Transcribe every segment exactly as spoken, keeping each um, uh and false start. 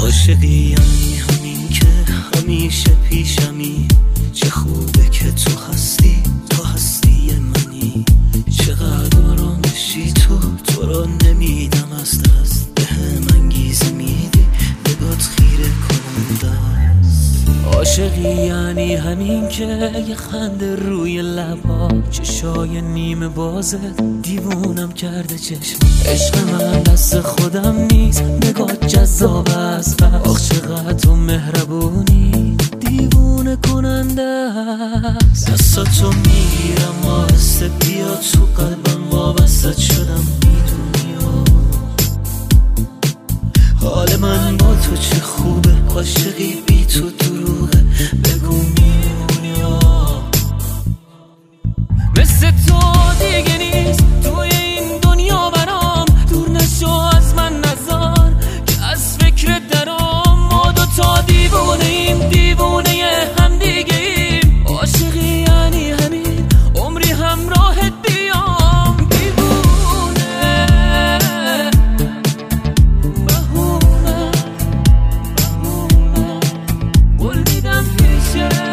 عاشقی یعنی همین که همیشه پیشمی، چه خوبه که تو هستی، تو هستی منی. چقدر آرامشی تو، تو رو نمیدم از دست، به هم انگیزه میدی، نگات خیره کننده است. عاشقی یعنی همین که یه خنده روی لبا، چشای نیمه بازه دیوونم کرده چشم. عشق من دست خودم نیست، نگات جذاب است، آخ چقدر تو مهربونی، دیوونه کننده است. دستاتو میگیرم آهسته، بیا تو قلبم وابسته شدم، میدونی حال من با تو چه خوبه، عاشقی بی تو دروغه، بگو میمونی مثل تو دیگه نیست توی این دنیا برام، دور نشو از من نزار که از فکر درام. ما دوتا دیوونه ایم، دیوونه هم دیگه ایم. عاشقی یعنی همین عمری همراهت بیام، دیوونه بهونه بهونه قول میدم پیشت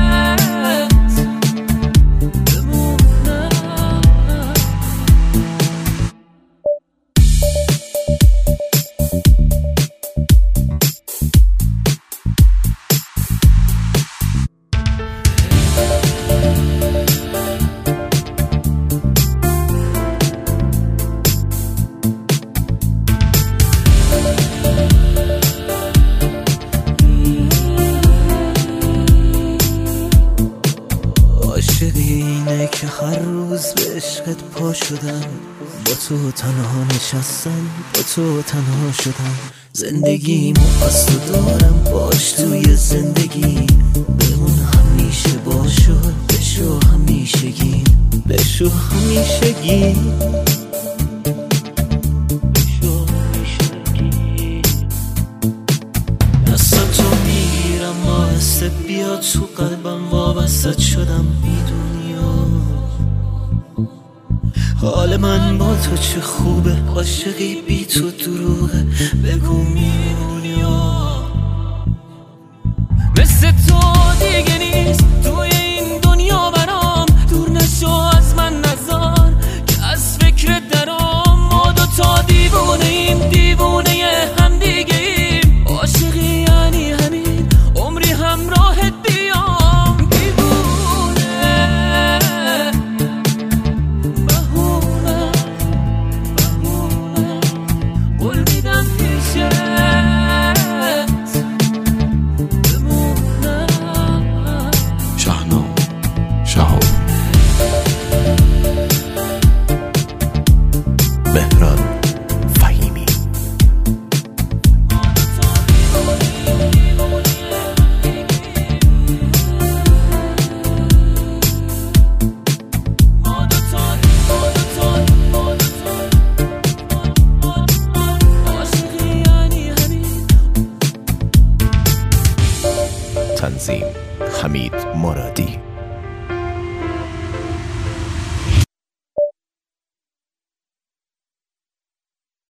اینه که هر روز به عشقت پا شدم، با تو تنها نشستم، با تو تنها شدم. زندگیمو از تو دارم، باش توی زندگی، بمون همیشه، باشو بشو همیشگی، بشو همیشگی، بشو همیشگی. دستاتو میگیرم آهسته، بیا تو قلبم وابسته شدم، میدونی حال من با تو چه خوبه، عاشقی بی تو دروغه، بگو میمونی مثل تو دیگه نیست توی این دنیا برام، دور نشو از من نزار که از فکر درام. ما دوتا دیوونه ایم، دیوونه هم دیگه ایم. عاشقی یعنی همین عمری همراهت بیام، مهران فهیمی. تنظیم حمید مرادی.